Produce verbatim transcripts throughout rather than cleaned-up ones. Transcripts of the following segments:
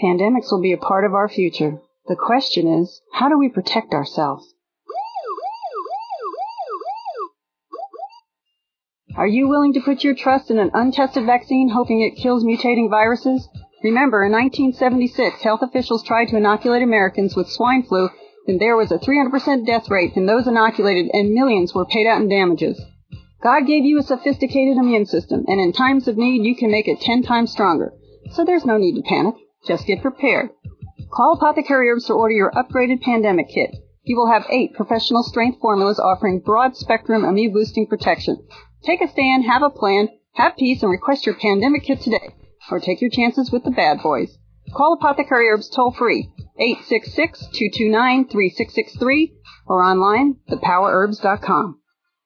Pandemics will be a part of our future. The question is, how do we protect ourselves? Are you willing to put your trust in an untested vaccine hoping it kills mutating viruses? Remember, in nineteen seventy-six, health officials tried to inoculate Americans with swine flu, and there was a three hundred percent death rate in those inoculated, and millions were paid out in damages. God gave you a sophisticated immune system, and in times of need, you can make it ten times stronger. So there's no need to panic. Just get prepared. Call Apothecary Herbs to order your upgraded pandemic kit. You will have eight professional strength formulas offering broad-spectrum immune-boosting protection. Take a stand, have a plan, have peace, and request your pandemic kit today. Or take your chances with the bad boys. Call Apothecary Herbs toll-free, eight six six, two two nine, three six six three, or online, the power herbs dot com.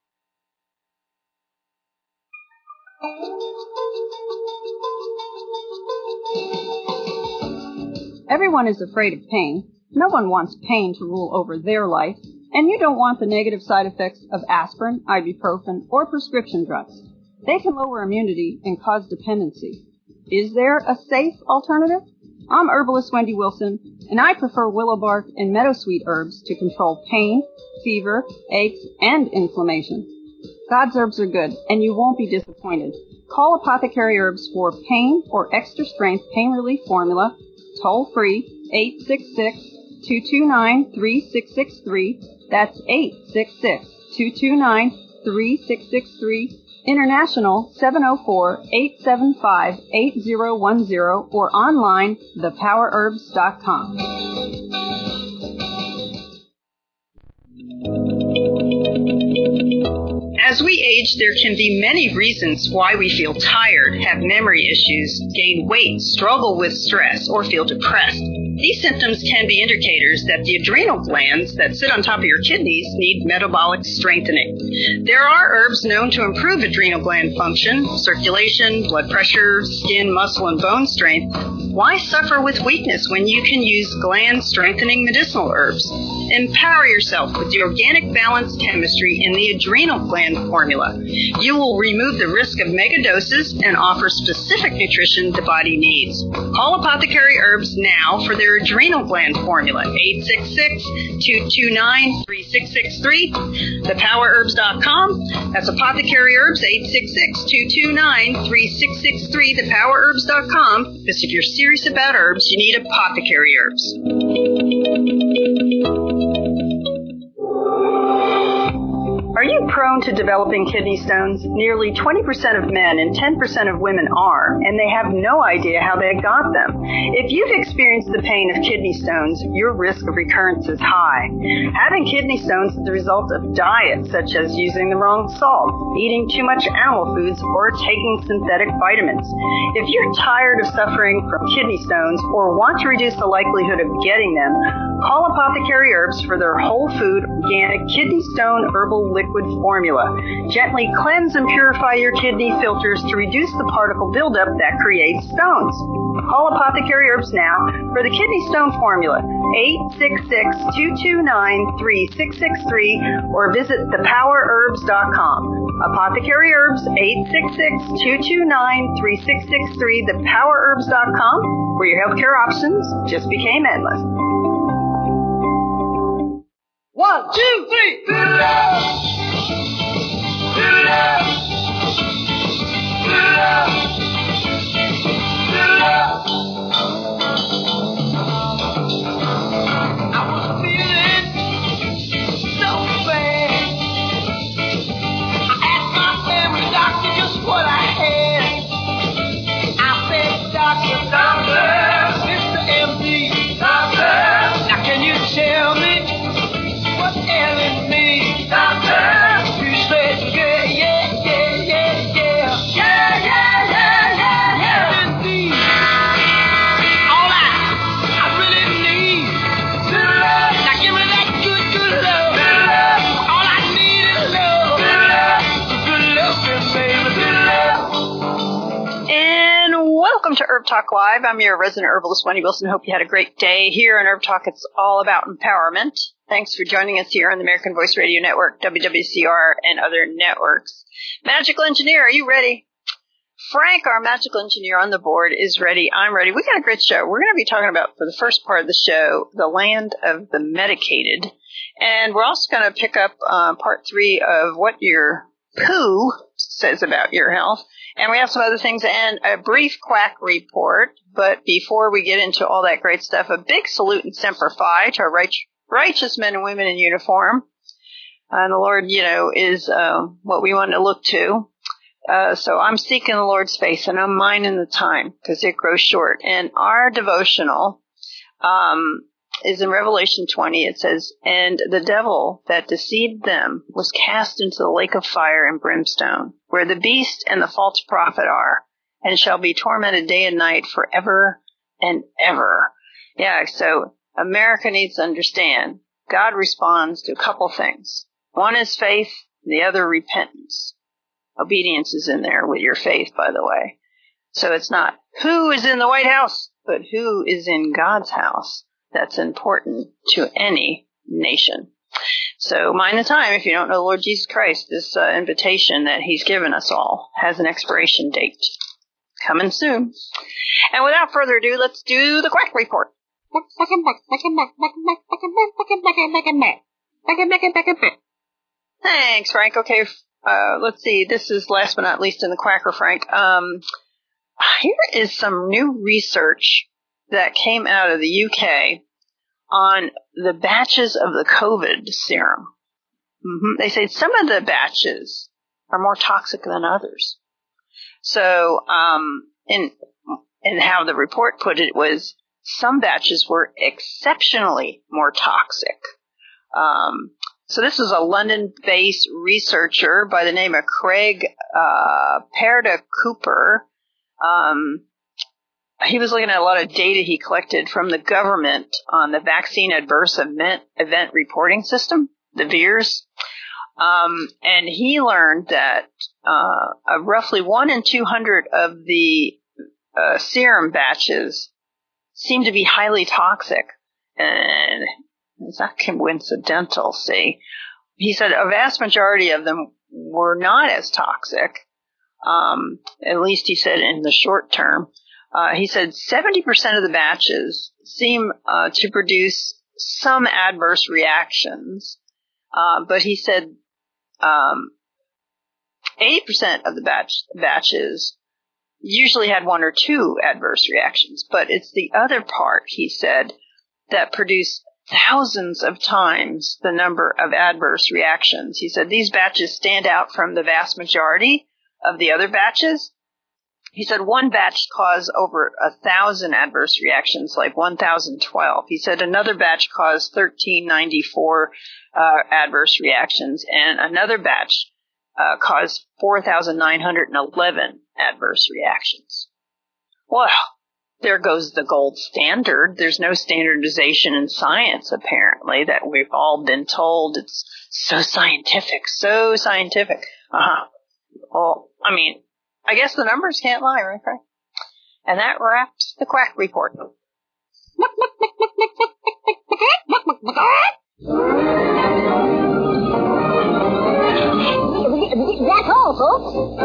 Everyone is afraid of pain. No one wants pain to rule over their life. And you don't want the negative side effects of aspirin, ibuprofen, or prescription drugs. They can lower immunity and cause dependency. Is there a safe alternative? I'm herbalist Wendy Wilson, and I prefer willow bark and meadowsweet herbs to control pain, fever, aches, and inflammation. God's herbs are good, and you won't be disappointed. Call Apothecary Herbs for pain or extra strength pain relief formula, toll free, eight six six, two two nine, three six six three. That's eight six six, two two nine, three six six three. International seven oh four, eight seven five, eight oh one oh or online the power herbs dot com. As we age, there can be many reasons why we feel tired, have memory issues, gain weight, struggle with stress, or feel depressed. These symptoms can be indicators that the adrenal glands that sit on top of your kidneys need metabolic strengthening. There are herbs known to improve adrenal gland function, circulation, blood pressure, skin, muscle, and bone strength. Why suffer with weakness when you can use gland-strengthening medicinal herbs? Empower yourself with the organic balanced chemistry in the adrenal gland formula. You will remove the risk of megadoses and offer specific nutrition the body needs. Call Apothecary Herbs now for their adrenal gland formula, eight six six, two two nine, three six six three, the power herbs dot com. That's Apothecary Herbs, eight six six, two two nine, three six six three, the power herbs dot com. Because if you're serious about herbs, you need Apothecary Herbs. Are you prone to developing kidney stones? Nearly twenty percent of men and ten percent of women are, and they have no idea how they got them. If you've experienced the pain of kidney stones, your risk of recurrence is high. Having kidney stones is the result of diets such as using the wrong salt, eating too much animal foods, or taking synthetic vitamins. If you're tired of suffering from kidney stones or want to reduce the likelihood of getting them, call Apothecary Herbs for their whole food, organic kidney stone herbal liquid formula. Gently cleanse and purify your kidney filters to reduce the particle buildup that creates stones. Call Apothecary Herbs now for the kidney stone formula, eight six six, two two nine, three six six three, or visit the power herbs dot com. Apothecary Herbs, eight six six, two two nine, three six six three, the power herbs dot com, where your healthcare options just became endless. One, two, three. Do love. Do love. Do love. Do love. I was feeling so bad. I asked my family doctor just what I had. I said, Doctor, Doctor, Mister M D, Doctor, now can you tell me what's ailing me, Doctor? You said, yeah, yeah, yeah, yeah, yeah, yeah, yeah, yeah, yeah, yeah. Indeed, all I, I really need is love. Now give me that good, good love. Good love. All I need is love. Good love. Good love, baby. Good love. And welcome to Herb Talk Live. I'm your resident herbalist, Wendy Wilson. Hope you had a great day. Here on Herb Talk, it's all about empowerment. Thanks for joining us here on the American Voice Radio Network, W W C R, and other networks. Magical Engineer, are you ready? Frank, our magical engineer on the board, is ready. I'm ready. We got a great show. We're going to be talking about, for the first part of the show, the land of the medicated. And we're also going to pick up uh, part three of what your poo says about your health. And we have some other things and a brief quack report. But before we get into all that great stuff, a big salute and semper fi to our right, righteous men and women in uniform. And the Lord, you know, is uh, what we want to look to. Uh, so I'm seeking the Lord's face, and I'm minding the time because it grows short. And our devotional um, is in Revelation twenty. It says, "And the devil that deceived them was cast into the lake of fire and brimstone, where the beast and the false prophet are, and shall be tormented day and night forever and ever." Yeah, so America needs to understand God responds to a couple things. One is faith, the other repentance. Obedience is in there with your faith, by the way. So it's not who is in the White House, but who is in God's house. That's important to any nation. So mind the time. If you don't know the Lord Jesus Christ, this uh, invitation that he's given us all has an expiration date. Coming soon. And without further ado, let's do the quack report. Thanks, Frank. Okay. Uh, let's see, this is last but not least in the Quacker, Frank. Um, here is some new research that came out of the U K on the batches of the COVID serum. Mm-hmm. They say some of the batches are more toxic than others. So, um, in, and how the report put it was some batches were exceptionally more toxic. Um, So this is a London-based researcher by the name of Craig uh, Perda-Cooper. Um, he was looking at a lot of data he collected from the government on the Vaccine Adverse Event, event Reporting System, the V A E R S. Um, and he learned that uh, roughly one in two hundred of the uh, serum batches seem to be highly toxic. And it's not coincidental, see. He said a vast majority of them were not as toxic, um, at least he said in the short term. Uh, he said seventy percent of the batches seem uh, to produce some adverse reactions, uh, but he said um, eighty percent of the batch, batches usually had one or two adverse reactions, but it's the other part, he said, that produced thousands of times the number of adverse reactions. He said these batches stand out from the vast majority of the other batches. He said one batch caused over a thousand adverse reactions, like one thousand twelve. He said another batch caused one thousand three hundred ninety-four uh, adverse reactions, and another batch uh, caused four thousand nine hundred eleven adverse reactions. Wow. There goes the gold standard. There's no standardization in science, apparently, that we've all been told. It's so scientific, so scientific. Uh-huh. Well, I mean, I guess the numbers can't lie, right, Frank? And that wraps the quack report. That's all, folks.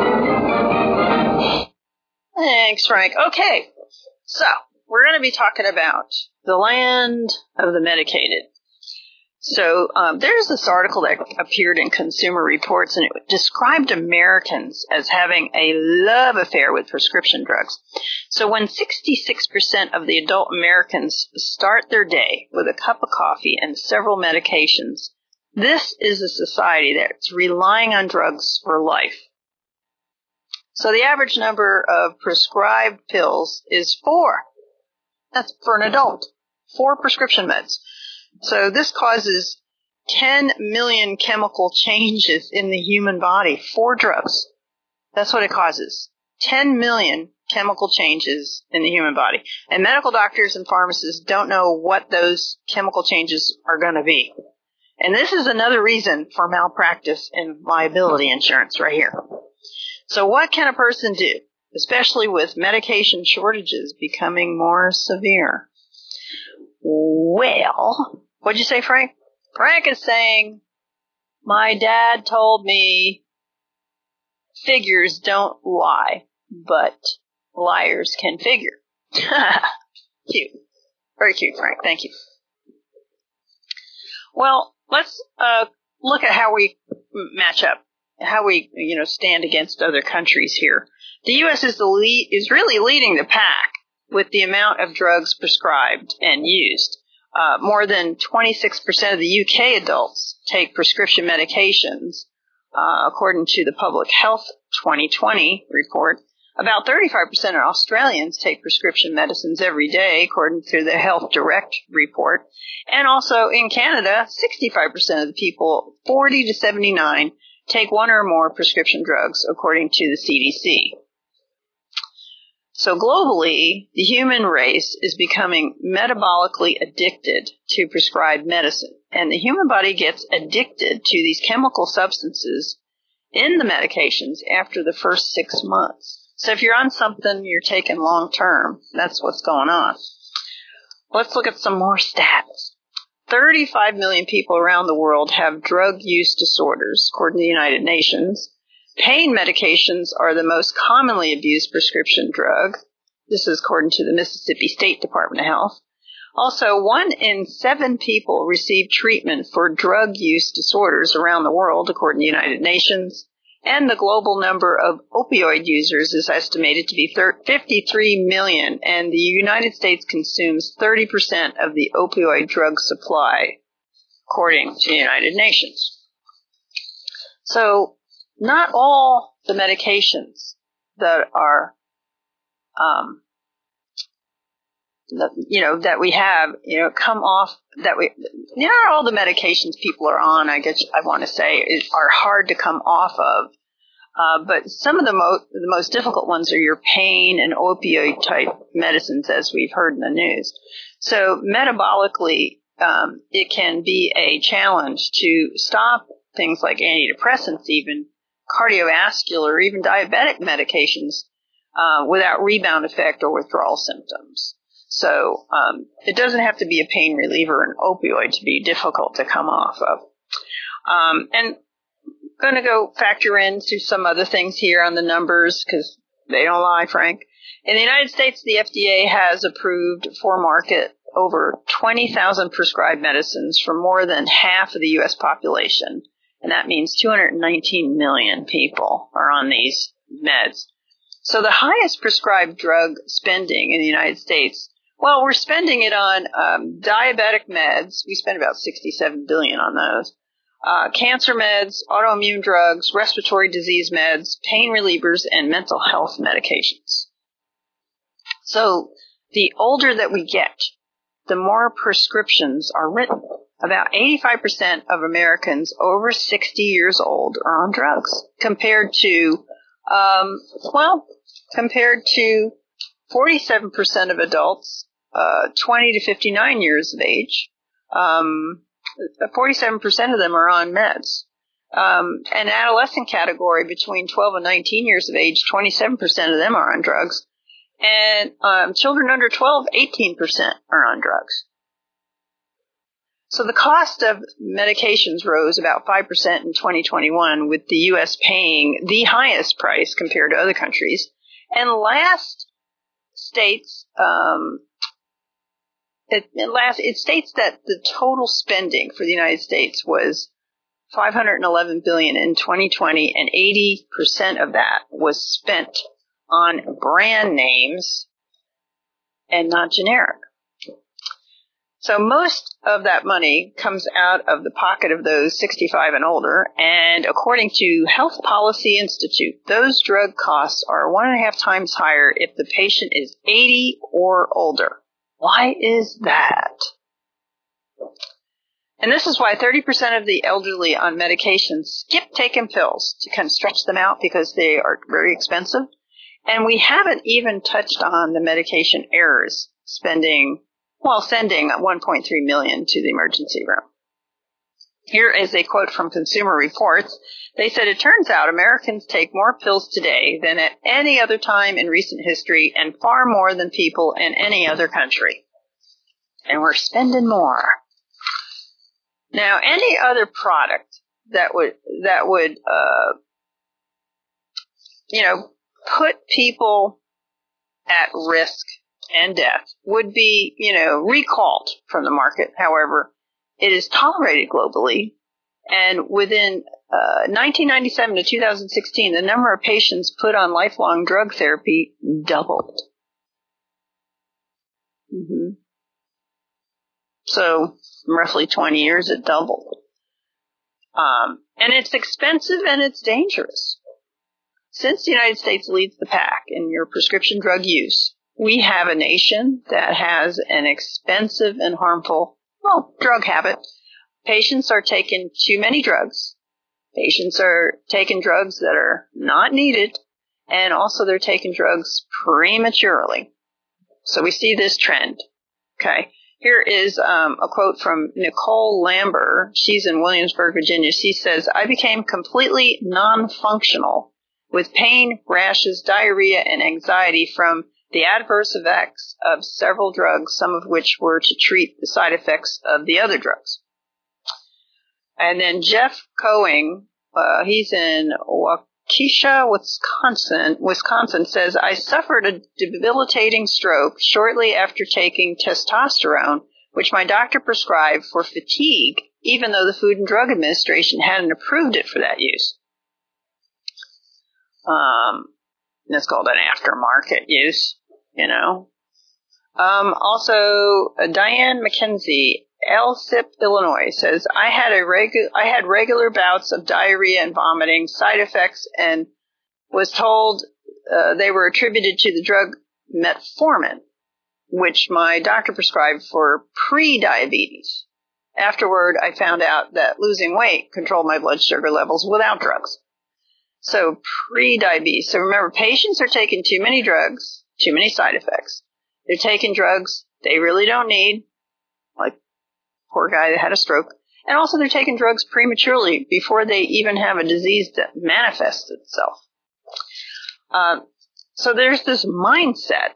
Thanks, Frank. Okay. So, we're going to be talking about the land of the medicated. So, um, there's this article that appeared in Consumer Reports, and it described Americans as having a love affair with prescription drugs. So, when sixty-six percent of the adult Americans start their day with a cup of coffee and several medications, this is a society that's relying on drugs for life. So the average number of prescribed pills is four. That's for an adult. Four prescription meds. So this causes ten million chemical changes in the human body. Four drugs. That's what it causes. ten million chemical changes in the human body. And medical doctors and pharmacists don't know what those chemical changes are going to be. And this is another reason for malpractice and liability insurance right here. So what can a person do, especially with medication shortages becoming more severe? Well, what'd you say, Frank? Frank is saying, my dad told me figures don't lie, but liars can figure. Cute. Very cute, Frank. Thank you. Well, let's uh, look at how we match up, how we, you know, stand against other countries here. The U S is the lead, is really leading the pack with the amount of drugs prescribed and used. Uh, more than twenty-six percent of the U K adults take prescription medications, uh, according to the Public Health twenty twenty report. About thirty-five percent of Australians take prescription medicines every day, according to the Health Direct report. And also in Canada, sixty-five percent of the people, forty to seventy-nine, take one or more prescription drugs, according to the C D C. So globally, the human race is becoming metabolically addicted to prescribed medicine. And the human body gets addicted to these chemical substances in the medications after the first six months. So if you're on something you're taking long term, that's what's going on. Let's look at some more stats. thirty-five million people around the world have drug use disorders, according to the United Nations. Pain medications are the most commonly abused prescription drug. This is according to the Mississippi State Department of Health. Also, one in seven people receive treatment for drug use disorders around the world, according to the United Nations. And the global number of opioid users is estimated to be fifty-three million, and the United States consumes thirty percent of the opioid drug supply, according to the United Nations. So, not all the medications that are, um, you know, that we have, you know, come off, that we, not all the medications people are on, I guess I want to say, are hard to come off of. Uh, but some of the, mo- the most difficult ones are your pain and opioid type medicines, as we've heard in the news. So metabolically, um, it can be a challenge to stop things like antidepressants, even cardiovascular, even diabetic medications, uh, without rebound effect or withdrawal symptoms. So um, it doesn't have to be a pain reliever or an opioid to be difficult to come off of. Um, and I'm going to go factor into some other things here on the numbers because they don't lie, Frank. In the United States, the F D A has approved for market over twenty thousand prescribed medicines for more than half of the U S population. And that means two hundred nineteen million people are on these meds. So the highest prescribed drug spending in the United States, well, we're spending it on um, diabetic meds. We spend about sixty-seven billion dollars on those. Uh, cancer meds, autoimmune drugs, respiratory disease meds, pain relievers, and mental health medications. So the older that we get, the more prescriptions are written. About eighty-five percent of Americans over sixty years old are on drugs, compared to, um, well, compared to forty-seven percent of adults, uh, twenty to fifty-nine years of age. Um, forty-seven percent of them are on meds. Um, an adolescent category between twelve and nineteen years of age, twenty-seven percent of them are on drugs. And um, children under twelve, eighteen percent are on drugs. So the cost of medications rose about five percent in twenty twenty-one, with the U S paying the highest price compared to other countries. And last states, um, it, it, last, it states that the total spending for the United States was five hundred eleven billion dollars in twenty twenty, and eighty percent of that was spent on brand names and not generic. So most of that money comes out of the pocket of those sixty-five and older, and according to Health Policy Institute, those drug costs are one and a half times higher if the patient is eighty or older. Why is that? And this is why thirty percent of the elderly on medication skip taking pills to kind of stretch them out because they are very expensive. And we haven't even touched on the medication errors, spending, well, sending one point three million dollars to the emergency room. Here is a quote from Consumer Reports. They said, it turns out Americans take more pills today than at any other time in recent history, and far more than people in any other country. And we're spending more. Now, any other product that would, that would, uh, you know, put people at risk and death would be, you know, recalled from the market. However, it is tolerated globally. And within uh, nineteen ninety-seven to two thousand sixteen, the number of patients put on lifelong drug therapy doubled. Mm-hmm. So, roughly twenty years, it doubled. Um, and it's expensive and it's dangerous. Since the United States leads the pack in your prescription drug use, we have a nation that has an expensive and harmful, well, drug habit. Patients are taking too many drugs. Patients are taking drugs that are not needed, and also they're taking drugs prematurely. So we see this trend. Okay. Here is um, a quote from Nicole Lambert. She's in Williamsburg, Virginia. She says, I became completely non-functional with pain, rashes, diarrhea, and anxiety from the adverse effects of several drugs, some of which were to treat the side effects of the other drugs. And then Jeff Coing, uh, he's in Waukesha, Wisconsin, Wisconsin, says, I suffered a debilitating stroke shortly after taking testosterone, which my doctor prescribed for fatigue, even though the Food and Drug Administration hadn't approved it for that use. Um, that's called an aftermarket use, you know. Um, also, uh, Diane McKenzie, Alsip, Illinois, says, I had a regu- I had regular bouts of diarrhea and vomiting, side effects, and was told uh, they were attributed to the drug metformin, which my doctor prescribed for pre-diabetes. Afterward, I found out that losing weight controlled my blood sugar levels without drugs. So pre-diabetes. So remember, patients are taking too many drugs, too many side effects. They're taking drugs they really don't need, like poor guy that had a stroke. And also they're taking drugs prematurely before they even have a disease that manifests itself. Uh, so there's this mindset.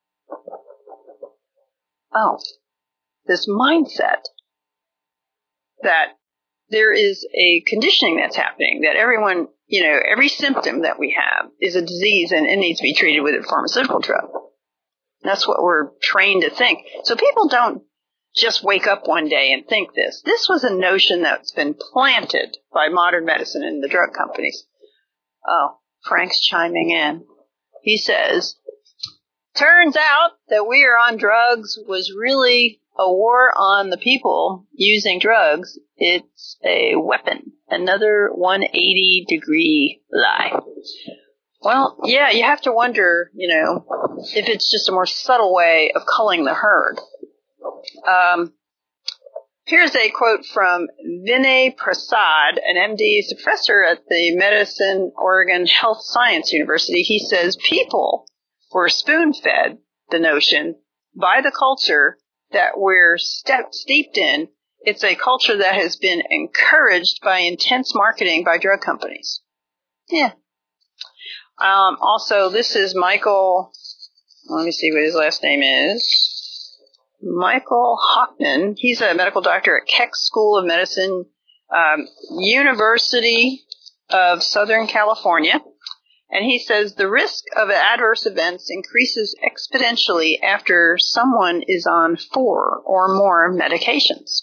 Oh, this mindset that there is a conditioning that's happening, that everyone, you know, every symptom that we have is a disease and it needs to be treated with a pharmaceutical drug. That's what we're trained to think. So people don't just wake up one day and think this. This was a notion that's been planted by modern medicine and the drug companies. Oh, Frank's chiming in. He says, turns out that we are on drugs was really a war on the people using drugs. It's a weapon. Another one hundred eighty degree lie. Well, yeah, you have to wonder, you know, if it's just a more subtle way of culling the herd. Um, here's a quote from Vinay Prasad, an M D, he's a professor at the Medicine Oregon Health Science University. He says people were spoon-fed the notion by the culture that we're step- steeped in. It's a culture that has been encouraged by intense marketing by drug companies. Yeah. Um, also, this is Michael, let me see what his last name is. Michael Hockman. He's a medical doctor at Keck School of Medicine, um, University of Southern California. And he says the risk of adverse events increases exponentially after someone is on four or more medications.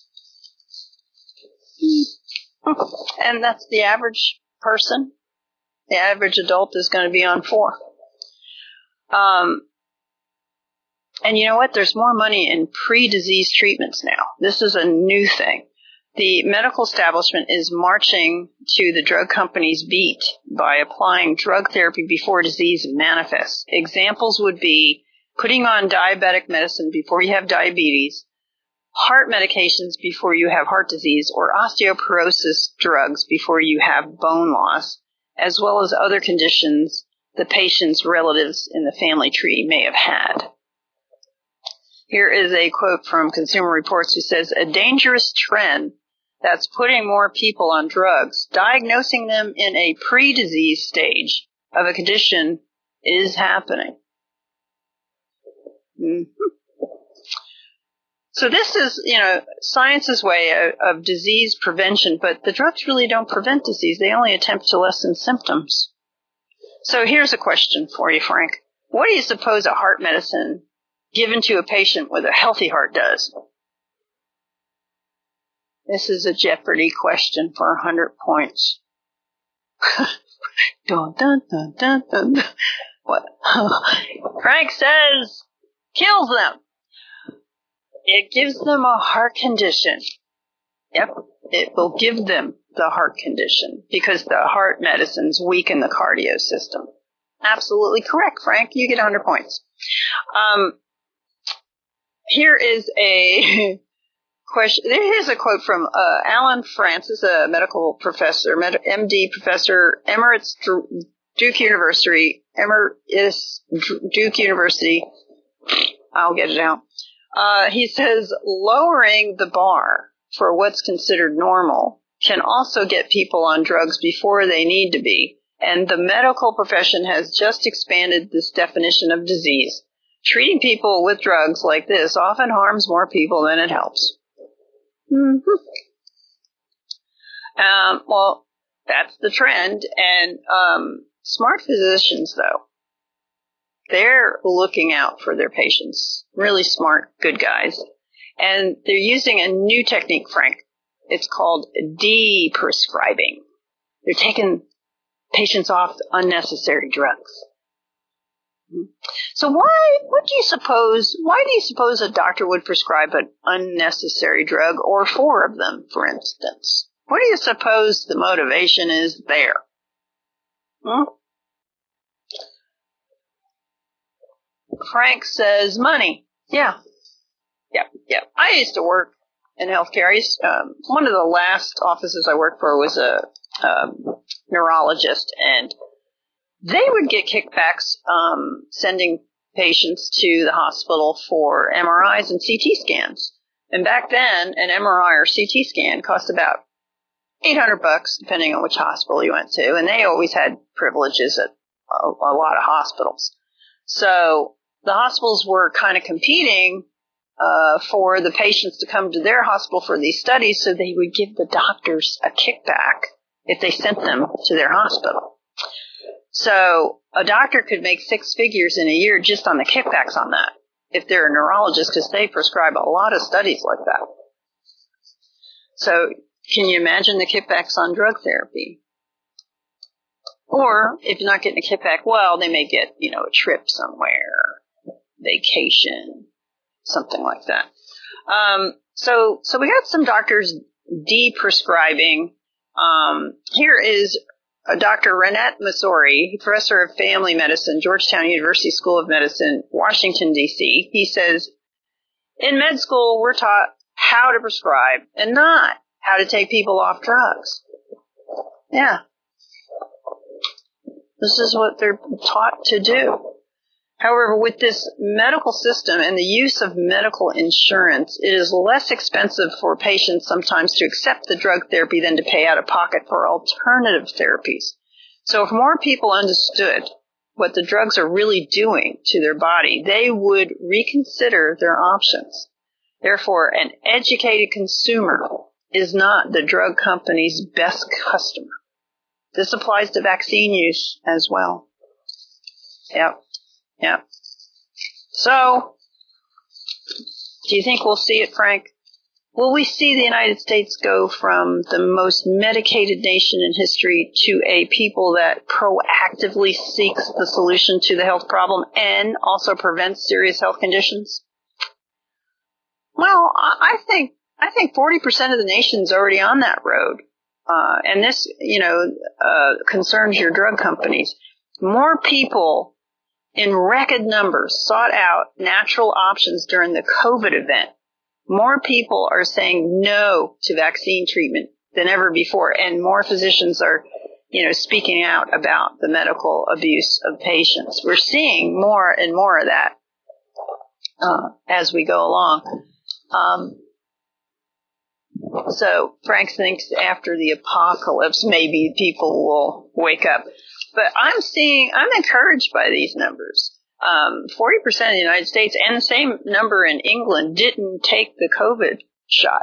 And that's the average person. The average adult is going to be on four. Um, and you know what? There's more money in pre-disease treatments now. This is a new thing. The medical establishment is marching to the drug companies' beat by applying drug therapy before disease manifests. Examples would be putting on diabetic medicine before you have diabetes, heart medications before you have heart disease, or osteoporosis drugs before you have bone loss, as well as other conditions the patient's relatives in the family tree may have had. Here is a quote from Consumer Reports who says, a dangerous trend that's putting more people on drugs, diagnosing them in a pre-disease stage of a condition is happening. Mm-hmm. So this is, you know, science's way of, of disease prevention, but the drugs really don't prevent disease. They only attempt to lessen symptoms. So here's a question for you, Frank. What do you suppose a heart medicine given to a patient with a healthy heart does? This is a Jeopardy question for one hundred points. dun, dun, dun, dun, dun. What? Frank says, kills them. It gives them a heart condition. Yep, it will give them the heart condition because the heart medicines weaken the cardio system. Absolutely correct, Frank. You get one hundred points. Um, here is a question. Here's a quote from uh, Alan Francis, a medical professor, med- M D professor, Emirates Duke University, Emirates Duke University. I'll get it out. Uh, he says, lowering the bar for what's considered normal can also get people on drugs before they need to be. And the medical profession has just expanded this definition of disease. Treating people with drugs like this often harms more people than it helps. Mm-hmm. Um, well, that's the trend. And um, smart physicians, though, they're looking out for their patients. Really smart, good guys. And they're using a new technique, Frank. It's called de-prescribing. They're taking patients off unnecessary drugs. So why, what do you suppose, why do you suppose a doctor would prescribe an unnecessary drug or four of them, for instance? What do you suppose the motivation is there? Hmm? Frank says money. Yeah. Yeah, yeah. I used to work in healthcare. I used, um, one of the last offices I worked for was a um, neurologist, and they would get kickbacks um, sending patients to the hospital for M R Is and C T scans. And back then, an M R I or C T scan cost about eight hundred bucks, depending on which hospital you went to, and they always had privileges at a, a lot of hospitals. So the hospitals were kind of competing uh, for the patients to come to their hospital for these studies, so they would give the doctors a kickback if they sent them to their hospital. So a doctor could make six figures in a year just on the kickbacks on that, if they're a neurologist, because they prescribe a lot of studies like that. So can you imagine the kickbacks on drug therapy? Or if you're not getting a kickback, well, they may get, you know, a trip somewhere, vacation, something like that. Um, so, so we got some doctors de-prescribing. Um, here is uh, Doctor Renette Masori, professor of family medicine, Georgetown University School of Medicine, Washington, D C. He says, in med school, we're taught how to prescribe and not how to take people off drugs. Yeah. This is what they're taught to do. However, with this medical system and the use of medical insurance, it is less expensive for patients sometimes to accept the drug therapy than to pay out of pocket for alternative therapies. So if more people understood what the drugs are really doing to their body, they would reconsider their options. Therefore, an educated consumer is not the drug company's best customer. This applies to vaccine use as well. Yep. Yep. So, do you think we'll see it, Frank? Will we see the United States go from the most medicated nation in history to a people that proactively seeks the solution to the health problem and also prevents serious health conditions? Well, I think I think forty percent of the nation's already on that road. Uh, and this, you know, uh, concerns your drug companies. More people in record numbers sought out natural options during the COVID event. More people are saying no to vaccine treatment than ever before, and more physicians are, you know, speaking out about the medical abuse of patients. We're seeing more and more of that uh, as we go along. Um, So Frank thinks after the apocalypse, maybe people will wake up. But I'm seeing, I'm encouraged by these numbers. Um, forty percent of the United States and the same number in England didn't take the COVID shot.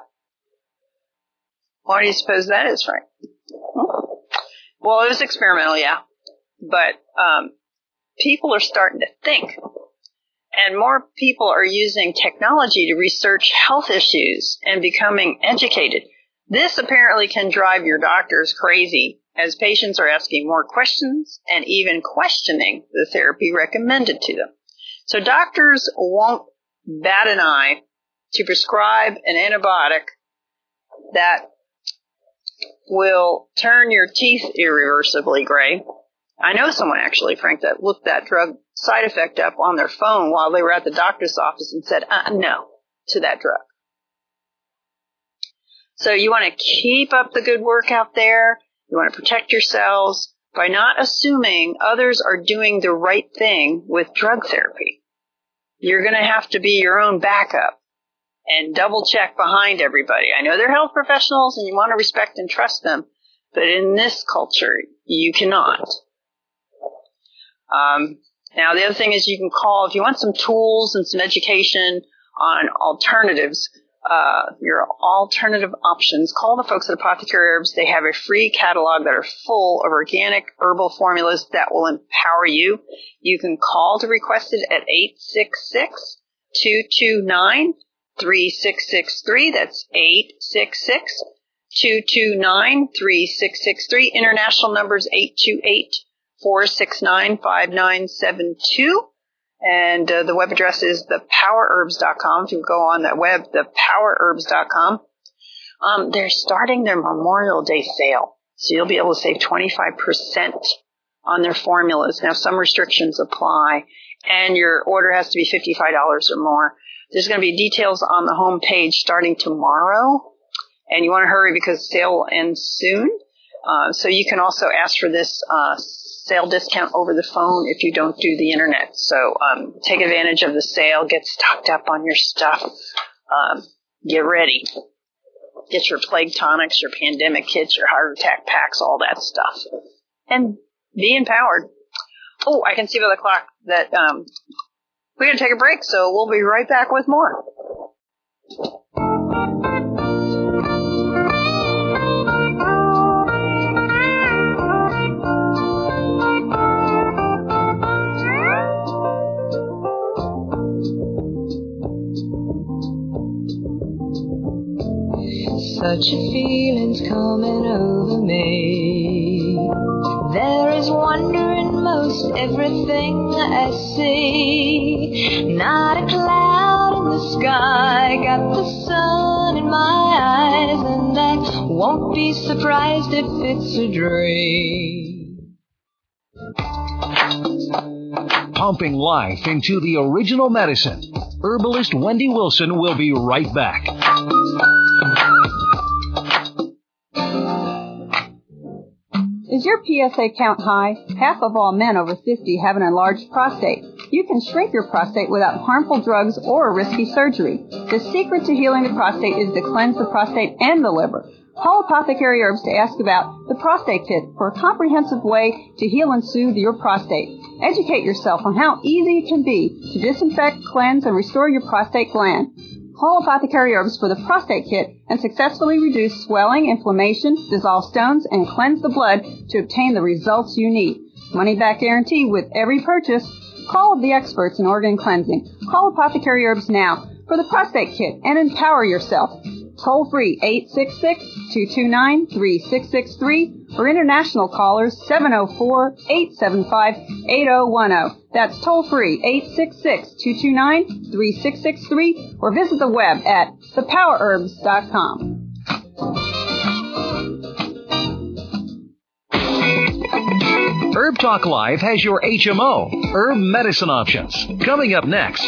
Why do you suppose that is, Frank? Well, it was experimental, yeah. but um, people are starting to think. And more people are using technology to research health issues and becoming educated. This apparently can drive your doctors crazy, as patients are asking more questions and even questioning the therapy recommended to them. So doctors won't bat an eye to prescribe an antibiotic that will turn your teeth irreversibly gray. I know someone actually, Frank, that looked that drug side effect up on their phone while they were at the doctor's office and said, uh, no to that drug. So you want to keep up the good work out there. You want to protect yourselves by not assuming others are doing the right thing with drug therapy. You're going to have to be your own backup and double check behind everybody. I know they're health professionals and you want to respect and trust them, but in this culture, you cannot. Um, now, the other thing is you can call, if you want some tools and some education on alternatives, uh, your alternative options, call the folks at Apothecary Herbs. They have a free catalog that are full of organic herbal formulas that will empower you. You can call to request it at eight six six, two two nine, three six six three. That's eight six six, two two nine, three six six three. International number is eight two eight, four six nine, five nine seven two. And uh, the web address is the power herbs dot com. If you go on that web, the power herbs dot com. Um, they're starting their Memorial Day sale. So you'll be able to save twenty-five percent on their formulas. Now, some restrictions apply, and your order has to be fifty-five dollars or more. There's going to be details on the home page starting tomorrow, and you want to hurry because the sale will end soon. Uh, so you can also ask for this uh, sale discount over the phone if you don't do the internet. So um, take advantage of the sale. Get stocked up on your stuff. Um, get ready. Get your plague tonics, your pandemic kits, your heart attack packs, all that stuff. And be empowered. Oh, I can see by the clock that um, we're going to take a break, so we'll be right back with more. Such a feeling's coming over me. There is wonder in most everything I see. Not a cloud in the sky, got the sun in my eyes, and I won't be surprised if it's a dream. Pumping life into the original medicine. Herbalist Wendy Wilson will be right back. Is your P S A count high? Half of all men over fifty have an enlarged prostate. You can shrink your prostate without harmful drugs or risky surgery. The secret to healing the prostate is to cleanse the prostate and the liver. Call Apothecary Herbs to ask about the Prostate Kit for a comprehensive way to heal and soothe your prostate. Educate yourself on how easy it can be to disinfect, cleanse, and restore your prostate gland. Call Apothecary Herbs for the Prostate Kit and successfully reduce swelling, inflammation, dissolve stones, and cleanse the blood to obtain the results you need. Money-back guarantee with every purchase. Call the experts in organ cleansing. Call Apothecary Herbs now for the Prostate Kit and empower yourself. Toll free eight six six, two two nine, three six six three or international callers seven oh four, eight seven five, eight oh one oh. That's toll free eight six six, two two nine, three six six three or visit the web at the power herbs dot com. Herb Talk Live has your H M O, herb medicine options. Coming up next.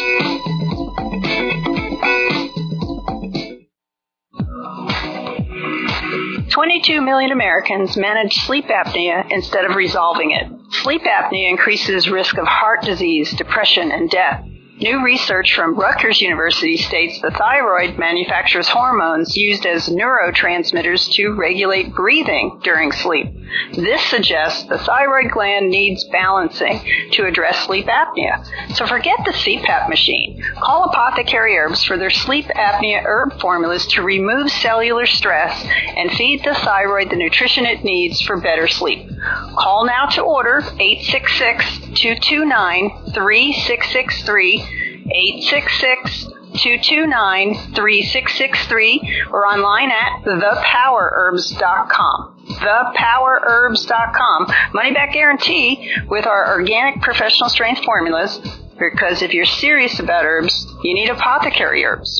twenty-two million Americans manage sleep apnea instead of resolving it. Sleep apnea increases risk of heart disease, depression, and death. New research from Rutgers University states the thyroid manufactures hormones used as neurotransmitters to regulate breathing during sleep. This suggests the thyroid gland needs balancing to address sleep apnea. So forget the C PAP machine. Call Apothecary Herbs for their sleep apnea herb formulas to remove cellular stress and feed the thyroid the nutrition it needs for better sleep. Call now to order, eight six six, two two nine, three six six three, eight six six, two two nine, three six six three, or online at the power herbs dot com. the power herbs dot com. Money back guarantee with our organic professional strength formulas, because if you're serious about herbs, you need apothecary herbs.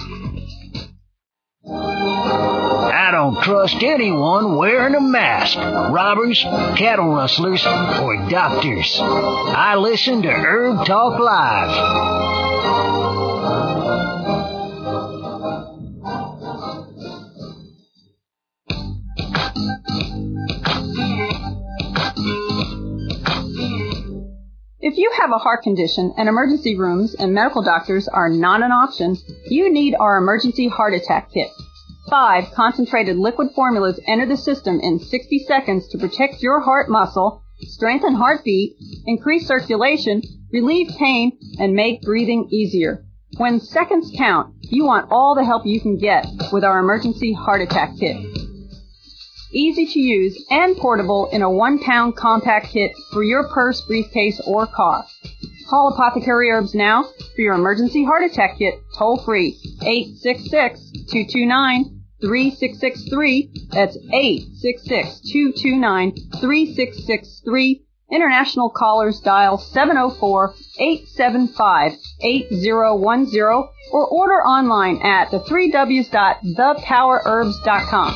I don't trust anyone wearing a mask. Robbers, cattle rustlers, or doctors. I listen to Herb Talk Live. If you have a heart condition and emergency rooms and medical doctors are not an option, you need our emergency heart attack kit. Five concentrated liquid formulas enter the system in sixty seconds to protect your heart muscle, strengthen heartbeat, increase circulation, relieve pain, and make breathing easier. When seconds count, you want all the help you can get with our emergency heart attack kit. Easy to use and portable in a one-pound compact kit for your purse, briefcase, or car. Call Apothecary Herbs now for your emergency heart attack kit, toll-free, eight six six, two two nine, three six six three. That's eight six six, two two nine, three six six three. International callers dial seven oh four, eight seven five, eight oh one oh or order online at the three W's dot the power herbs dot com.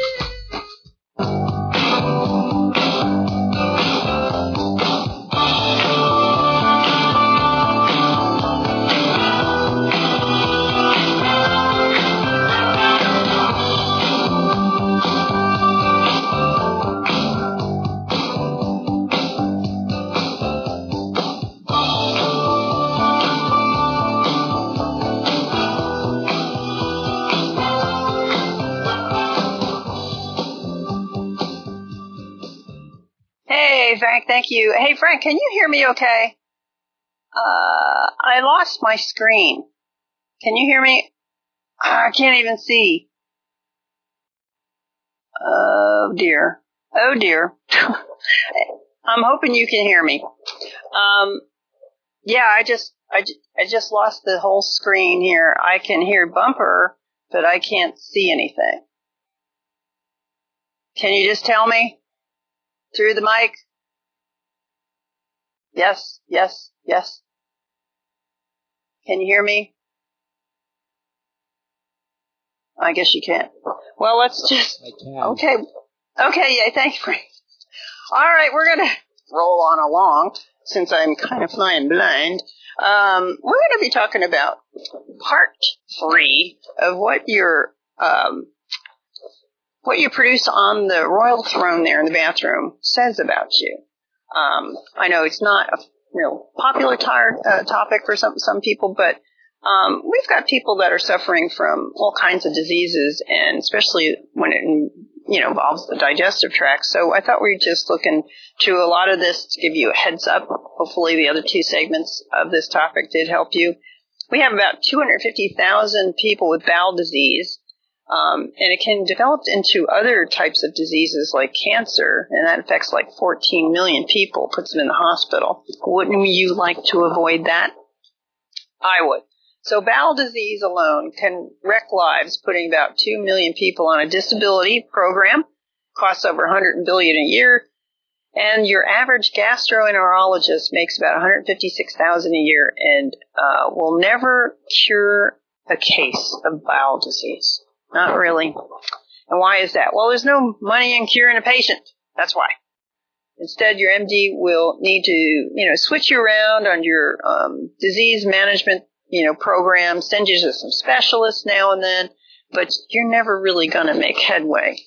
Hey, Frank, thank you. Hey, Frank, can you hear me okay? Uh, I lost my screen. Can you hear me? I can't even see. Oh, dear. Oh, dear. I'm hoping you can hear me. Um, yeah, I just, I, I just lost the whole screen here. I can hear Bumper, but I can't see anything. Can you just tell me? Through the mic? Yes, yes, yes. Can you hear me? I guess you can't. Well, let's just... I can. Okay. Okay, yeah, thank you, Frank. All right, we're going to roll on along, since I'm kind of flying blind. Um, we're going to be talking about part three of what your... Um, what you produce on the royal throne there in the bathroom says about you. Um, I know it's not a real popular tar- uh, topic for some some people, but um, we've got people that are suffering from all kinds of diseases, and especially when it you know involves the digestive tract. So I thought we'd just look into a lot of this to give you a heads up. Hopefully the other two segments of this topic did help you. We have about two hundred fifty thousand people with bowel disease. Um, and it can develop into other types of diseases like cancer, and that affects like fourteen million people, puts them in the hospital. Wouldn't you like to avoid that? I would. So bowel disease alone can wreck lives, putting about two million people on a disability program, costs over one hundred billion dollars a year, and your average gastroenterologist makes about one hundred fifty-six thousand dollars a year and uh, will never cure a case of bowel disease. Not really. And why is that? Well, there's no money in curing a patient. That's why. Instead, your M D will need to, you know, switch you around on your um, disease management, you know, program, send you to some specialists now and then, but you're never really going to make headway.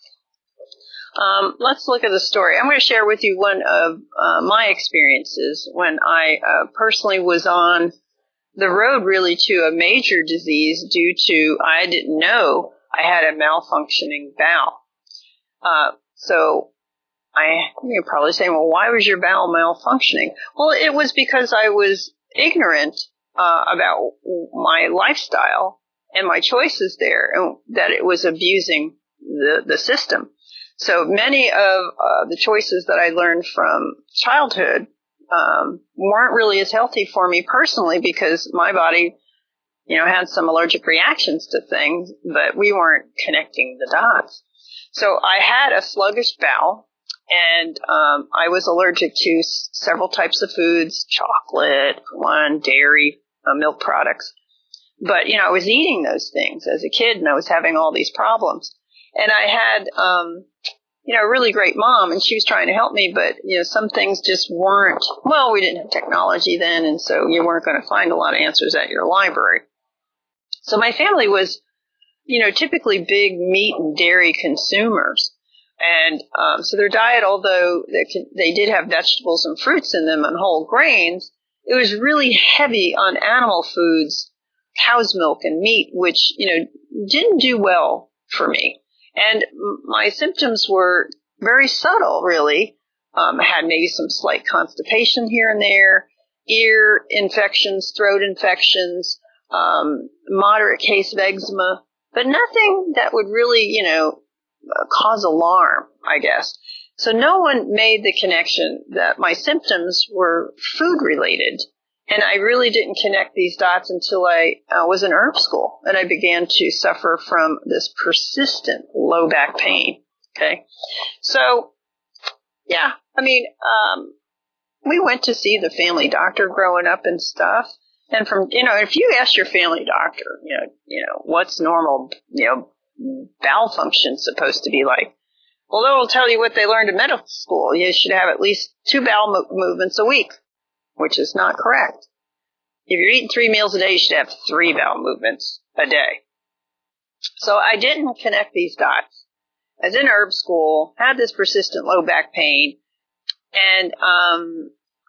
Um, let's look at the story. I'm going to share with you one of uh, my experiences when I uh, personally was on the road really to a major disease due to I didn't know I had a malfunctioning bowel. Uh, so I, you're probably saying, well, why was your bowel malfunctioning? Well, it was because I was ignorant uh, about my lifestyle and my choices there, and that it was abusing the, the system. So many of uh, the choices that I learned from childhood um, weren't really as healthy for me personally because my body, you know, had some allergic reactions to things, but we weren't connecting the dots. So I had a sluggish bowel, and um, I was allergic to s- several types of foods, chocolate, for one, dairy, uh, milk products. But, you know, I was eating those things as a kid, and I was having all these problems. And I had, um, you know, a really great mom, and she was trying to help me, but, you know, some things just weren't, well, we didn't have technology then, and so you weren't going to find a lot of answers at your library. So my family was, you know, typically big meat and dairy consumers. And um, so their diet, although they, could, they did have vegetables and fruits in them and whole grains, it was really heavy on animal foods, cow's milk and meat, which, you know, didn't do well for me. And my symptoms were very subtle, really. Um, I had maybe some slight constipation here and there, ear infections, throat infections, um, moderate case of eczema, but nothing that would really, you know, cause alarm, I guess. So no one made the connection that my symptoms were food related. And I really didn't connect these dots until I uh, was in herb school, and I began to suffer from this persistent low back pain. Okay. So, yeah, I mean, um, we went to see the family doctor growing up and stuff. And from, you know, if you ask your family doctor, you know, you know, what's normal, you know, bowel function supposed to be like, well, they'll tell you what they learned in medical school. You should have at least two bowel mo- movements a week, which is not correct. If you're eating three meals a day, you should have three bowel movements a day. So I didn't connect these dots. I was in herb school, had this persistent low back pain, and, um,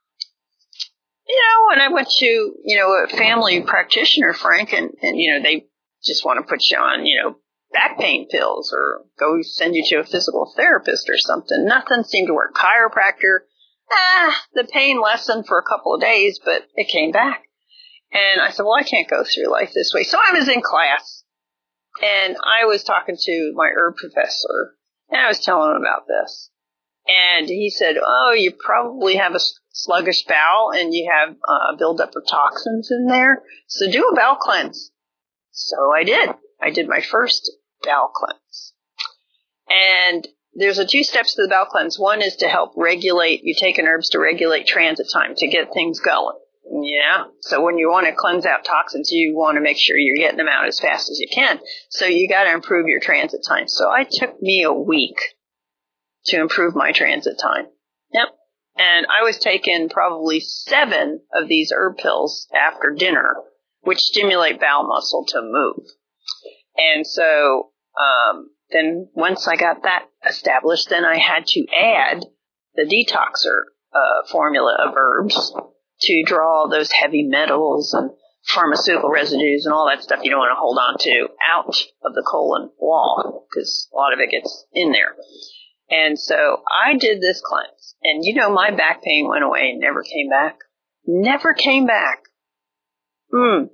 you know, and I went to, you know, a family practitioner, Frank, and, and, you know, they just want to put you on, you know, back pain pills or go send you to a physical therapist or something. Nothing seemed to work. Chiropractor, ah, the pain lessened for a couple of days, but it came back. And I said, well, I can't go through life this way. So I was in class, and I was talking to my herb professor, and I was telling him about this. And he said, oh, you probably have a sluggish bowel, and you have uh, a buildup of toxins in there. So do a bowel cleanse. So I did. I did my first bowel cleanse. And there's a two steps to the bowel cleanse. One is to help regulate, you take an herbs to regulate transit time, to get things going. Yeah. So when you want to cleanse out toxins, you want to make sure you're getting them out as fast as you can. So you got to improve your transit time. So it took me a week to improve my transit time. Yep. And I was taking probably seven of these herb pills after dinner, which stimulate bowel muscle to move. And so um, then once I got that established, then I had to add the detoxer uh, formula of herbs to draw those heavy metals and pharmaceutical residues and all that stuff you don't want to hold on to out of the colon wall, because a lot of it gets in there. And so I did this cleanse, and you know, my back pain went away and never came back. Never came back. Hmm.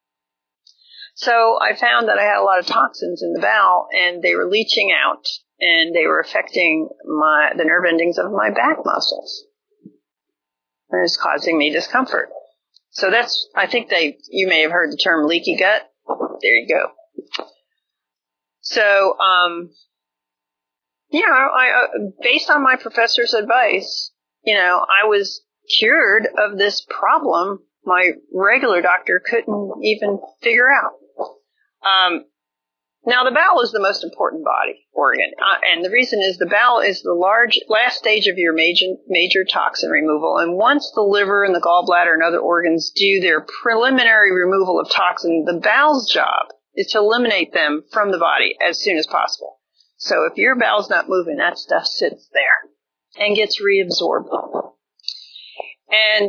So I found that I had a lot of toxins in the bowel, and they were leaching out, and they were affecting my the nerve endings of my back muscles. And it was causing me discomfort. So that's, I think they, you may have heard the term leaky gut. There you go. So, um, yeah, I, uh, based on my professor's advice, you know, I was cured of this problem my regular doctor couldn't even figure out. Um, now, the bowel is the most important body organ, uh, and the reason is the bowel is the large last stage of your major major toxin removal. And once the liver and the gallbladder and other organs do their preliminary removal of toxin, the bowel's job is to eliminate them from the body as soon as possible. So if your bowel's not moving, that stuff sits there and gets reabsorbed. And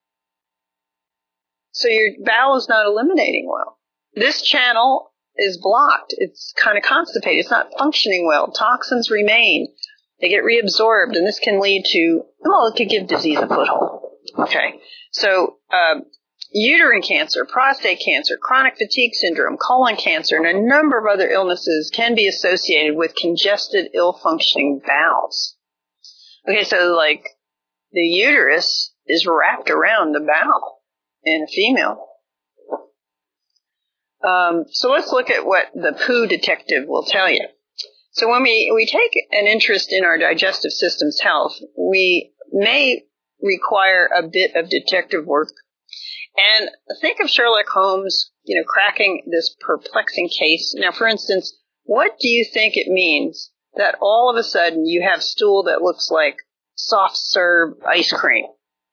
so your bowel is not eliminating well. This channel is blocked. It's kind of constipated. It's not functioning well. Toxins remain. They get reabsorbed, and this can lead to, well, it could give disease a foothold. Okay. So, um, uterine cancer, prostate cancer, chronic fatigue syndrome, colon cancer, and a number of other illnesses can be associated with congested, ill-functioning bowels. Okay, so like the uterus is wrapped around the bowel in a female. Um, so let's look at what the poo detective will tell you. So when we, we take an interest in our digestive system's health, we may require a bit of detective work. And think of Sherlock Holmes, you know, cracking this perplexing case. Now, for instance, what do you think it means that all of a sudden you have stool that looks like soft serve ice cream?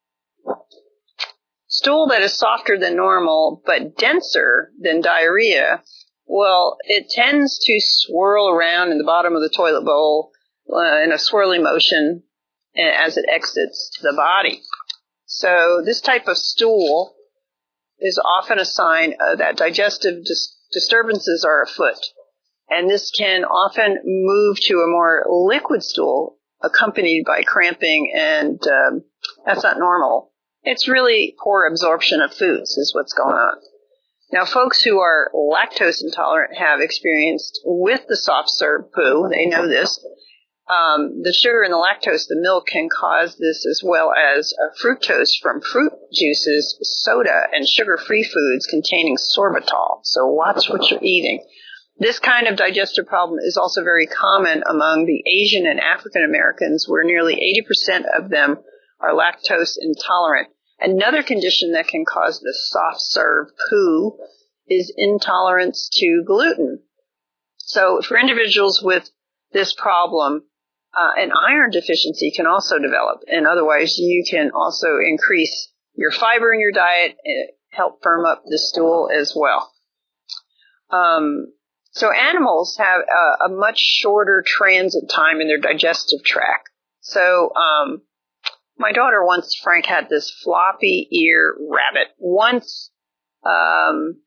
Stool that is softer than normal but denser than diarrhea, well, it tends to swirl around in the bottom of the toilet bowl uh, in a swirly motion as it exits the body. So this type of stool is often a sign uh, that digestive dis- disturbances are afoot. And this can often move to a more liquid stool accompanied by cramping, and um, that's not normal. It's really poor absorption of foods is what's going on. Now, folks who are lactose intolerant have experienced with the soft serve poo, they know this. Um, the sugar and the lactose, the milk, can cause this, as well as uh, fructose from fruit juices, soda, and sugar-free foods containing sorbitol. So watch what you're eating. This kind of digestive problem is also very common among the Asian and African Americans, where nearly eighty percent of them are lactose intolerant. Another condition that can cause this soft serve poo is intolerance to gluten. So for individuals with this problem, uh, an iron deficiency can also develop. And otherwise, you can also increase your fiber in your diet and help firm up the stool as well. Um, so animals have a, a much shorter transit time in their digestive tract. So um, my daughter once, Frank, had this floppy ear rabbit. Once, um,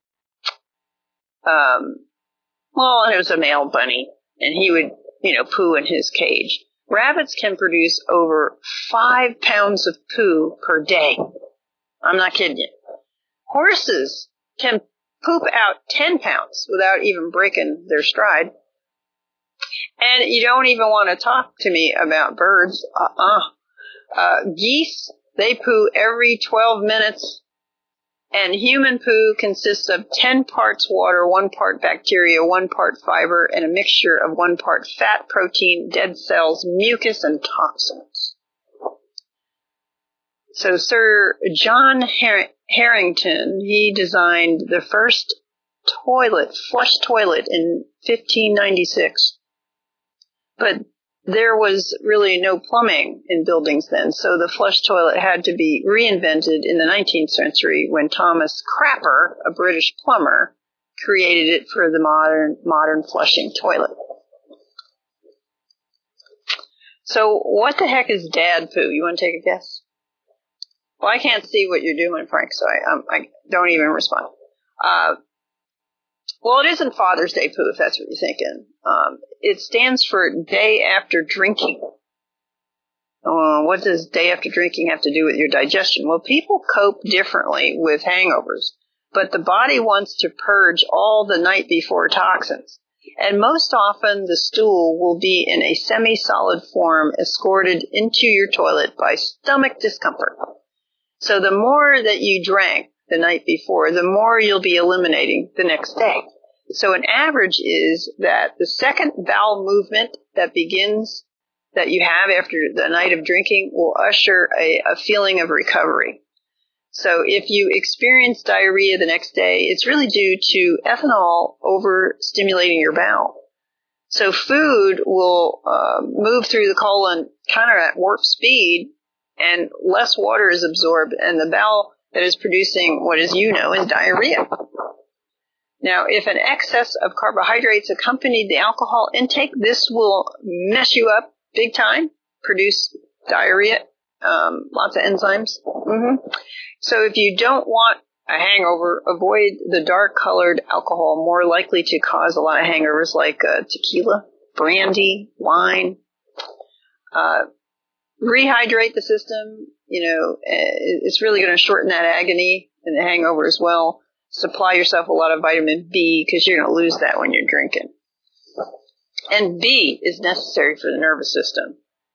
um, well, it was a male bunny, and he would, you know, poo in his cage. Rabbits can produce over five pounds of poo per day. I'm not kidding you. Horses can poop out ten pounds without even breaking their stride. And you don't even want to talk to me about birds. Uh-uh. Uh, geese, they poo every twelve minutes. And human poo consists of ten parts water, one part bacteria, one part fiber, and a mixture of one part fat, protein, dead cells, mucus, and toxins. So Sir John Her- Harrington, he designed the first toilet, flush toilet, in fifteen ninety-six. But there was really no plumbing in buildings then, so the flush toilet had to be reinvented in the nineteenth century when Thomas Crapper, a British plumber, created it for the modern modern flushing toilet. So what the heck is dad poo? You want to take a guess? Well, I can't see what you're doing, Frank, so I, um, I don't even respond. Uh, well, it isn't Father's Day poo, if that's what you're thinking. Um, it stands for day after drinking. Uh, what does day after drinking have to do with your digestion? Well, people cope differently with hangovers, but the body wants to purge all the night before toxins. And most often the stool will be in a semi-solid form escorted into your toilet by stomach discomfort. So the more that you drank the night before, the more you'll be eliminating the next day. So an average is that the second bowel movement that begins, that you have after the night of drinking, will usher a, a feeling of recovery. So if you experience diarrhea the next day, it's really due to ethanol overstimulating your bowel. So food will uh, move through the colon kind of at warp speed, and less water is absorbed, and the bowel that is producing what is, you know, is diarrhea. Now, if an excess of carbohydrates accompanied the alcohol intake, this will mess you up big time, produce diarrhea, um, lots of enzymes. Mm-hmm. So if you don't want a hangover, avoid the dark-colored alcohol more likely to cause a lot of hangovers, like uh, tequila, brandy, wine. Uh, rehydrate the system. You know, it's really going to shorten that agony in the hangover as well. Supply yourself a lot of vitamin B because you're going to lose that when you're drinking. And B is necessary for the nervous system.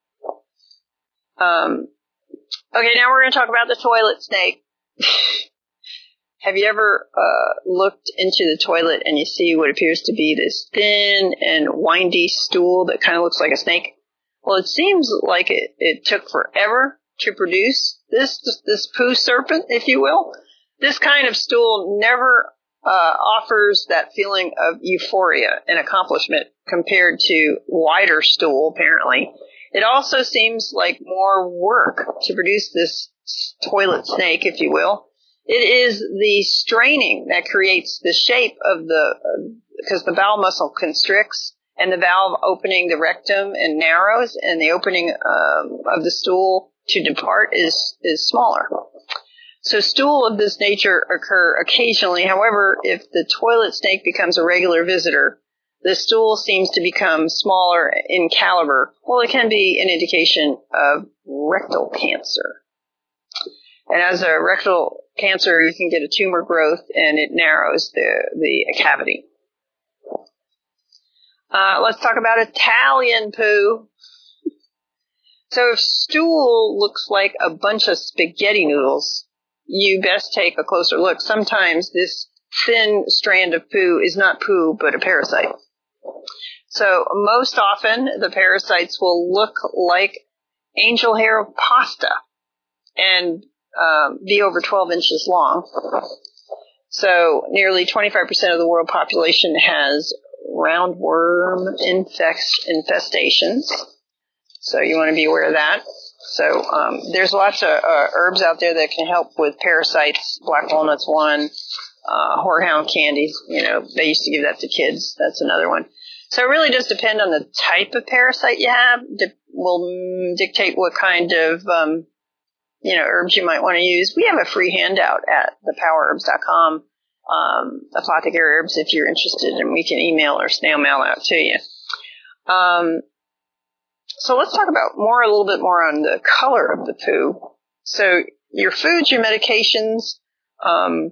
Um, okay, now we're going to talk about the toilet snake. Have you ever uh, looked into the toilet and you see what appears to be this thin and windy stool that kind of looks like a snake? Well, it seems like it, it took forever to produce this, this this poo serpent, if you will. This kind of stool never uh, offers that feeling of euphoria and accomplishment compared to wider stool, apparently. It also seems like more work to produce this toilet snake, if you will. It is the straining that creates the shape of the, because uh, the bowel muscle constricts and the valve opening the rectum and narrows, and the opening um, of the stool to depart is, is smaller. So stool of this nature occur occasionally. However, if the toilet snake becomes a regular visitor, the stool seems to become smaller in caliber. Well, it can be an indication of rectal cancer. And as a rectal cancer, you can get a tumor growth, and it narrows the, the cavity. Uh, let's talk about Italian poo. So if stool looks like a bunch of spaghetti noodles, you best take a closer look. Sometimes this thin strand of poo is not poo, but a parasite. So most often, the parasites will look like angel hair pasta and um, be over twelve inches long. So nearly twenty-five percent of the world population has roundworm infest, infestations. So you want to be aware of that. So um, there's lots of uh, herbs out there that can help with parasites. Black walnut's one. Uh, horehound candies, you know, they used to give that to kids. That's another one. So it really does depend on the type of parasite you have. Di- will mm, dictate what kind of, um, you know, herbs you might want to use. We have a free handout at the power herbs dot com, um, apothecary herbs, if you're interested, and we can email or snail mail out to you. Um, so let's talk about more, a little bit more on the color of the poo. So your foods, your medications, um,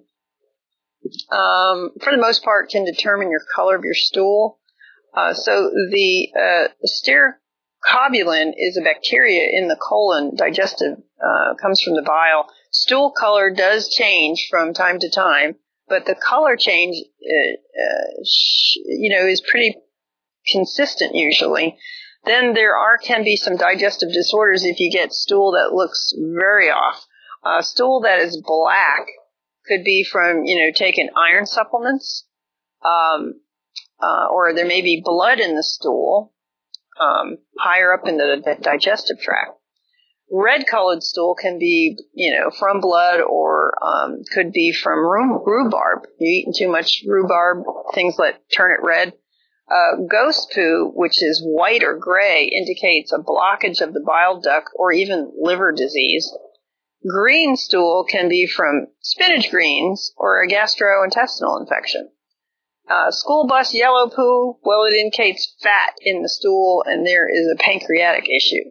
um, for the most part can determine your color of your stool. Uh, so the, uh, stercobilin is a bacteria in the colon, digestive, uh, comes from the bile. Stool color does change from time to time, but the color change, uh, uh, sh- you know, is pretty consistent usually. Then there are, can be some digestive disorders if you get stool that looks very off. Uh, stool that is black could be from, you know, taking iron supplements, um, uh, or there may be blood in the stool, um, higher up in the, the digestive tract. Red colored stool can be, you know, from blood, or, um, could be from rhubarb. You're eating too much rhubarb, things that turn it red. Uh, ghost poo, which is white or gray, indicates a blockage of the bile duct or even liver disease. Green stool can be from spinach greens or a gastrointestinal infection. Uh, school bus yellow poo, well, it indicates fat in the stool, and there is a pancreatic issue.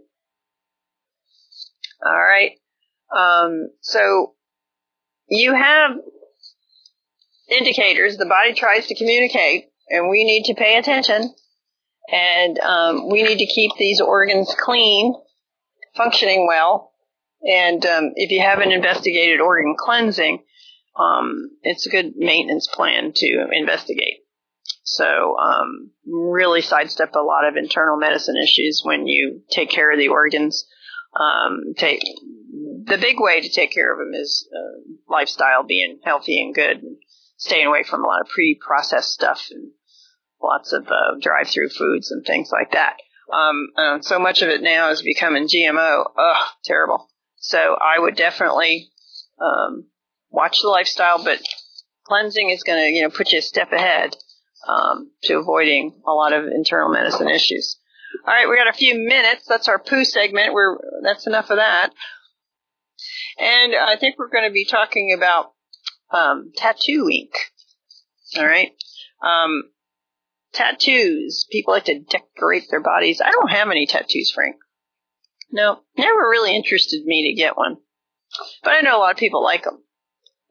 All right. Um, so you have indicators. The body tries to communicate, and we need to pay attention. And um, we need to keep these organs clean, functioning well. And um, if you haven't investigated organ cleansing, um, it's a good maintenance plan to investigate. So um, really sidestep a lot of internal medicine issues when you take care of the organs. Um, take the big way to take care of them is uh, lifestyle, being healthy and good, and staying away from a lot of pre-processed stuff and lots of uh, drive-through foods and things like that. Um, uh, so much of it now is becoming G M O. Ugh, terrible. So I would definitely um, watch the lifestyle, but cleansing is going to, you know, put you a step ahead um, to avoiding a lot of internal medicine issues. All right, we got a few minutes. That's our poo segment. We're that's enough of that. And I think we're going to be talking about um, tattoo ink. All right. Um, tattoos. People like to decorate their bodies. I don't have any tattoos, Frank. No, never really interested me to get one. But I know a lot of people like them.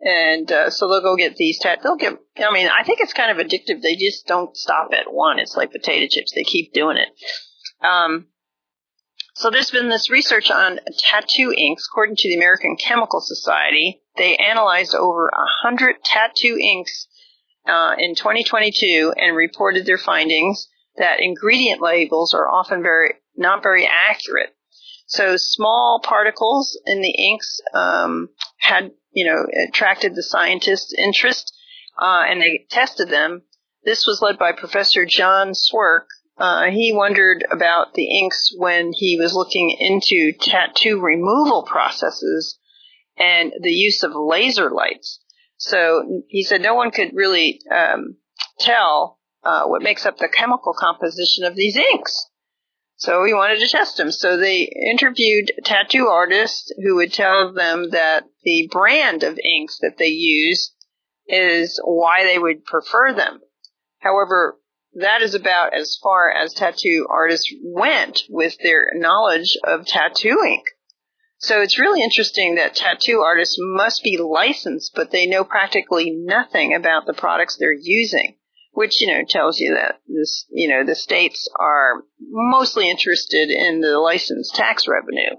And uh, so they'll go get these tat. They'll get. I mean, I think it's kind of addictive. They just don't stop at one. It's like potato chips. They keep doing it. Um, so there's been this research on tattoo inks. According to the American Chemical Society, they analyzed over a hundred tattoo inks uh, in twenty twenty-two and reported their findings that ingredient labels are often very not very accurate. So small particles in the inks um, had, you know, attracted the scientists' interest, uh, and they tested them. This was led by Professor John Swerk. Uh, he wondered about the inks when he was looking into tattoo removal processes and the use of laser lights. So he said no one could really um, tell uh, what makes up the chemical composition of these inks. So he wanted to test them. So they interviewed tattoo artists who would tell them that the brand of inks that they use is why they would prefer them. However, that is about as far as tattoo artists went with their knowledge of tattoo ink. So it's really interesting that tattoo artists must be licensed, but they know practically nothing about the products they're using, which, you know, tells you that this, you know, the states are mostly interested in the license tax revenue.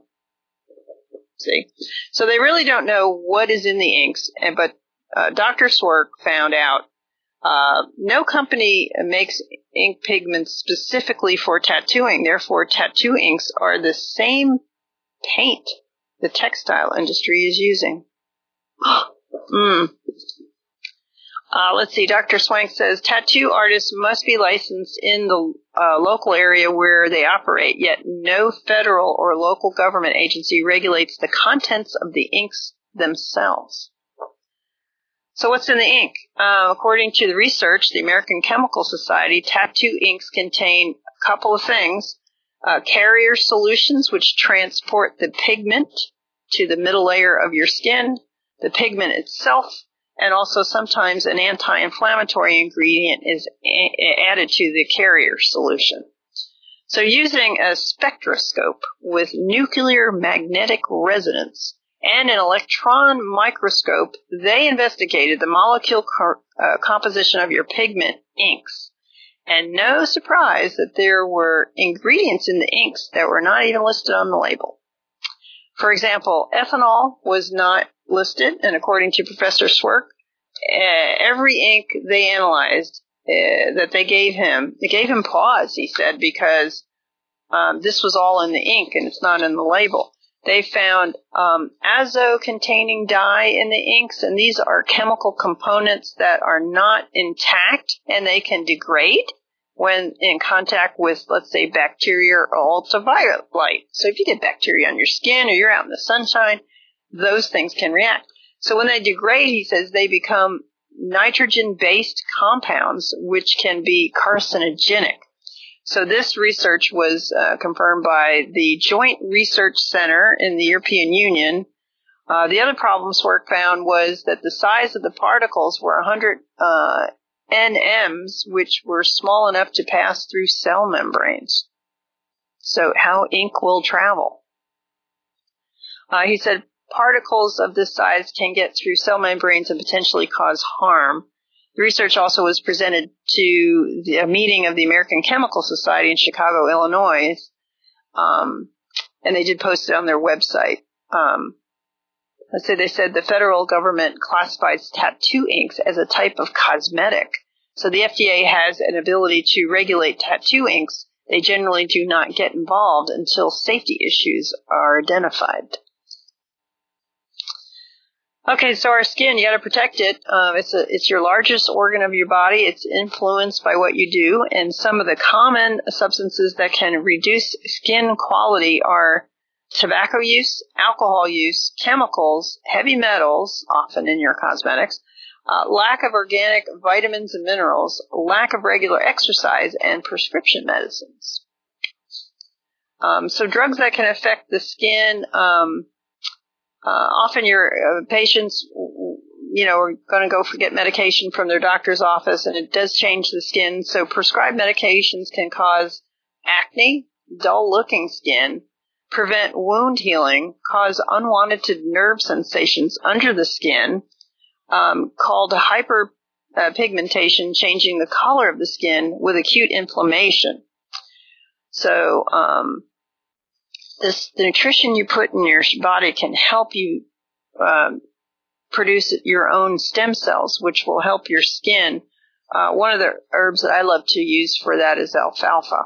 See? So they really don't know what is in the inks, but uh, Doctor Swerk found out uh, no company makes ink pigments specifically for tattooing. Therefore, tattoo inks are the same paint the textile industry is using. mm. Uh, let's see, Doctor Swank says, tattoo artists must be licensed in the uh, local area where they operate, yet no federal or local government agency regulates the contents of the inks themselves. So what's in the ink? Uh, according to the research, the American Chemical Society, tattoo inks contain a couple of things. Uh, carrier solutions, which transport the pigment to the middle layer of your skin, the pigment itself, and also sometimes an anti-inflammatory ingredient is a- added to the carrier solution. So using a spectroscope with nuclear magnetic resonance and an electron microscope, they investigated the molecule co- uh, composition of your pigment inks. And no surprise that there were ingredients in the inks that were not even listed on the label. For example, ethanol was not listed, and according to Professor Swerk, uh, every ink they analyzed uh, that they gave him, they gave him pause, he said, because um, this was all in the ink and it's not in the label. They found um, azo-containing dye in the inks, and these are chemical components that are not intact, and they can degrade when in contact with, let's say, bacteria or ultraviolet light. So if you get bacteria on your skin or you're out in the sunshine, those things can react. So when they degrade, he says, they become nitrogen-based compounds, which can be carcinogenic. So this research was uh, confirmed by the Joint Research Center in the European Union. Uh, the other problem Swerk found was that the size of the particles were one hundred uh, N Ms, which were small enough to pass through cell membranes. So how ink will travel. Uh, he said particles of this size can get through cell membranes and potentially cause harm. The research also was presented to the, a meeting of the American Chemical Society in Chicago, Illinois, um, and they did post it on their website. Um, let's say they said the federal government classifies tattoo inks as a type of cosmetic. So the F D A has an ability to regulate tattoo inks. They generally do not get involved until safety issues are identified. Okay, so our skin, you got to protect it. Um, it's a, it's your largest organ of your body. It's influenced by what you do, and some of the common substances that can reduce skin quality are tobacco use, alcohol use, chemicals, heavy metals, often in your cosmetics, uh, lack of organic vitamins and minerals, lack of regular exercise, and prescription medicines. Um, so drugs that can affect the skin, um, Uh, often your uh, patients, you know, are going to go for get medication from their doctor's office, and it does change the skin. So prescribed medications can cause acne, dull-looking skin, prevent wound healing, cause unwanted nerve sensations under the skin, um, called hyperpigmentation, changing the color of the skin with acute inflammation. So um, this the nutrition you put in your body can help you um, produce your own stem cells, which will help your skin. Uh, one of the herbs that I love to use for that is alfalfa.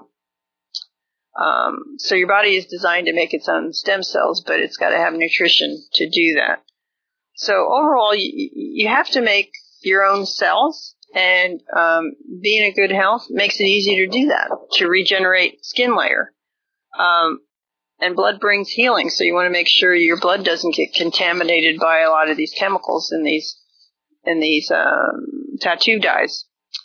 Um, so your body is designed to make its own stem cells, but it's got to have nutrition to do that. So overall, you, you have to make your own cells, and um, being in good health makes it easy to do that, to regenerate skin layer. Um, and blood brings healing, so you want to make sure your blood doesn't get contaminated by a lot of these chemicals in these in these um, tattoo dyes.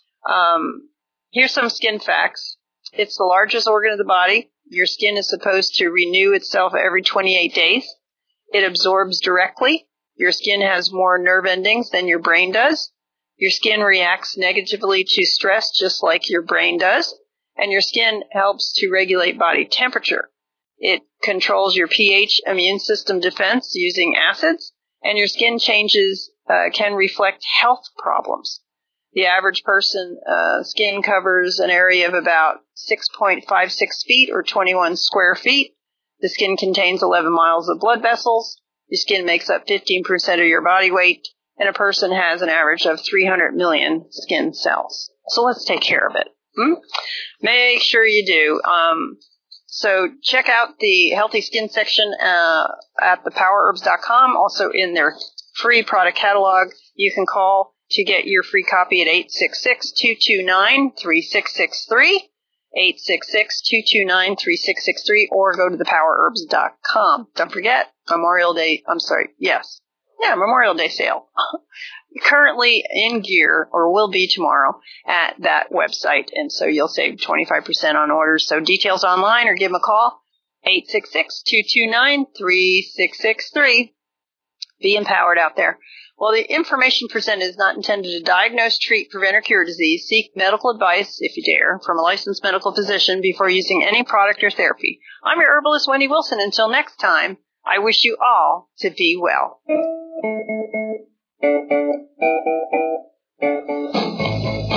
Um, here's some skin facts. It's the largest organ of the body. Your skin is supposed to renew itself every twenty-eight days. It absorbs directly. Your skin has more nerve endings than your brain does. Your skin reacts negatively to stress just like your brain does. And your skin helps to regulate body temperature. It controls your pH, immune system defense using acids. And your skin changes uh, can reflect health problems. The average person uh, skin covers an area of about six point five six feet or twenty-one square feet. The skin contains eleven miles of blood vessels. Your skin makes up fifteen percent of your body weight, and a person has an average of three hundred million skin cells. So let's take care of it. Hmm? Make sure you do. Um, so check out the healthy skin section uh, at the power herbs dot com. Also in their free product catalog, you can call to get your free copy at eight six six, two two nine, three six six three, eight six six, two two nine, three six six three, or go to the power herbs dot com. Don't forget, Memorial Day, I'm sorry, yes, yeah, Memorial Day sale. Currently in gear, or will be tomorrow, at that website, and so you'll save twenty-five percent on orders. So details online, or give them a call, eight six six, two two nine, three six six three. Be empowered out there. While the information presented is not intended to diagnose, treat, prevent, or cure disease, seek medical advice, if you dare, from a licensed medical physician before using any product or therapy. I'm your herbalist, Wendy Wilson. Until next time, I wish you all to be well.